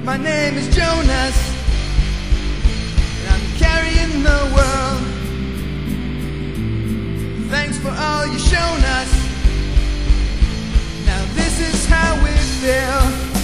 My name is Jonas, and I'm carrying the world. Thanks for all you've shown us. Now this is how we feel.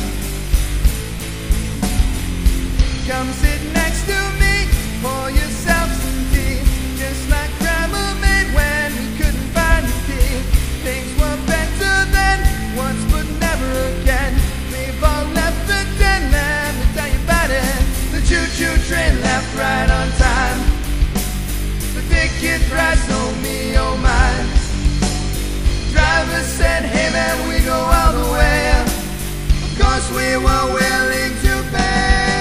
Come sit next to me, pour yourself some tea, just like Grandma made when we couldn't find the key. Things were better then, once but never again. We've all left the den, let me tell you about it. The choo-choo train left right on time. The big kid thrice, oh me, oh my. Driver said, hey man, we go all the way. Of course we were willing to pay.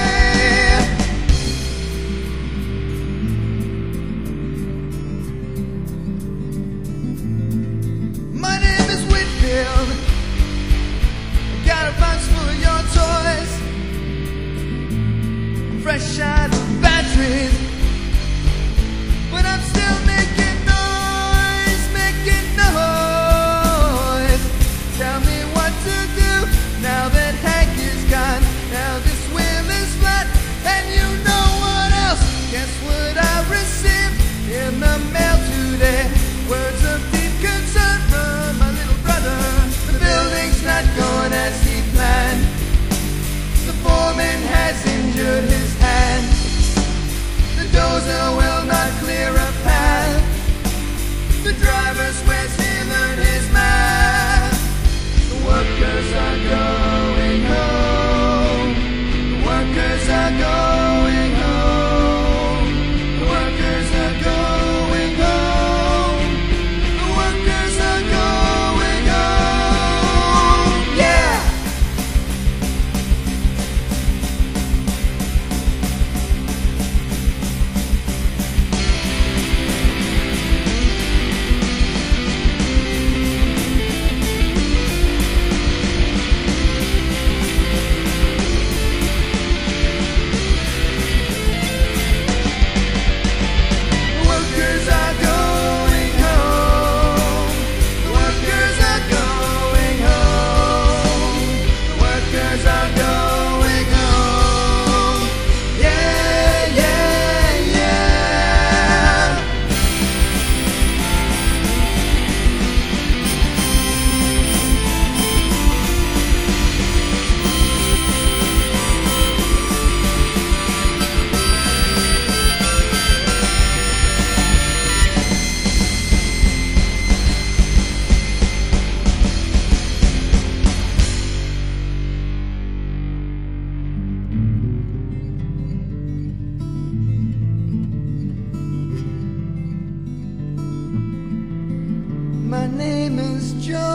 My name is Whitfield. Got a box full of your toys, fresh out of batteries, but I'm still making noise, making noise. Tell me what to do now that Hank is gone. Now this wheel is flat, and you know what else? Guess what I received in the mail today? Words of deep concern from my little brother. The building's not going as he planned. The foreman has injured his hand. The dozer will not clear a path. The driver swears he learned his math. The workers are going home. The workers are going home. The workers are going home. The workers are going home. Yeah! My name is Joe.